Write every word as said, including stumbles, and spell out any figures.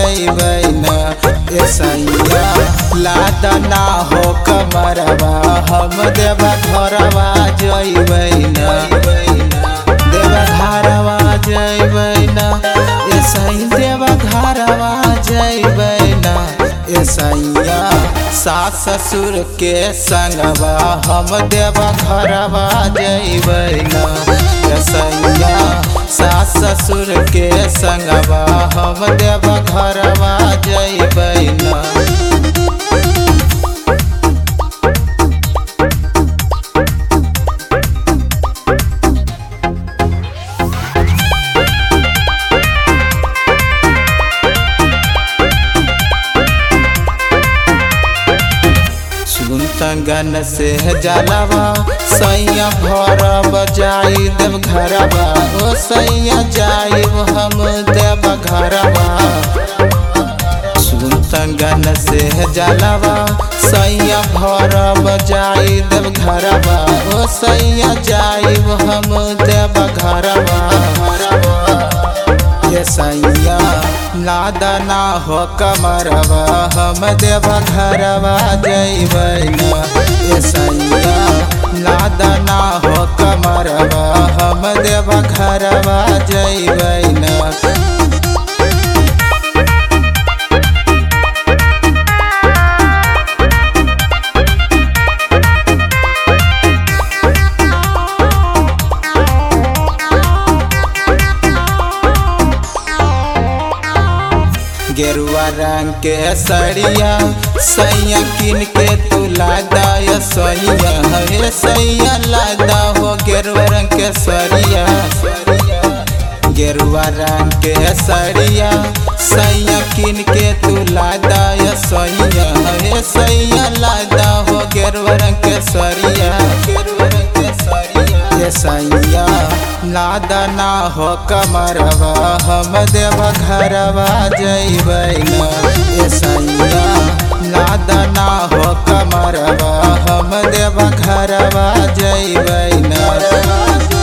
जइबै न ए सैया लादा ना हो कमरवा हम देवा घरवा जइबै न देवा घरवा जइबै न ए सैया देवा घरवा जइबै न ए सैया सास ससुर के संगवा हम देवा घरवा जइबै न ए सैया सास ससुर के संगवा हम देवा घरवा जइबै न गन से जलवा सैया भर बजाई देव घरवा ओ सैया जाइब हम देव घरवा सुन गन से जलवा सैया भर बजाई देव घरवा ओ सैया जाइब हम देव घरवा ये सैया लादा ना हो कमरवा हम देवा घरवा जइबै न ये सैया लादा ना हो कमरवा हम देवा घरवा जइबै न गेरुआ रंग के सड़िया सैया किन के तू लादा या सैया हे सैया लादा हो गेरुआ रंग के सड़िया गेरुआ रंग के सड़िया सैया किन के तू लादा या सैया हे सैया लादा हो गेरुआ रंग के सड़िया ये सैया लादा ना हो कमरवा हम देवा घरवा जइबै न ये सैया लादा ना हो कमरवा हम देवा घरवा जइबै न।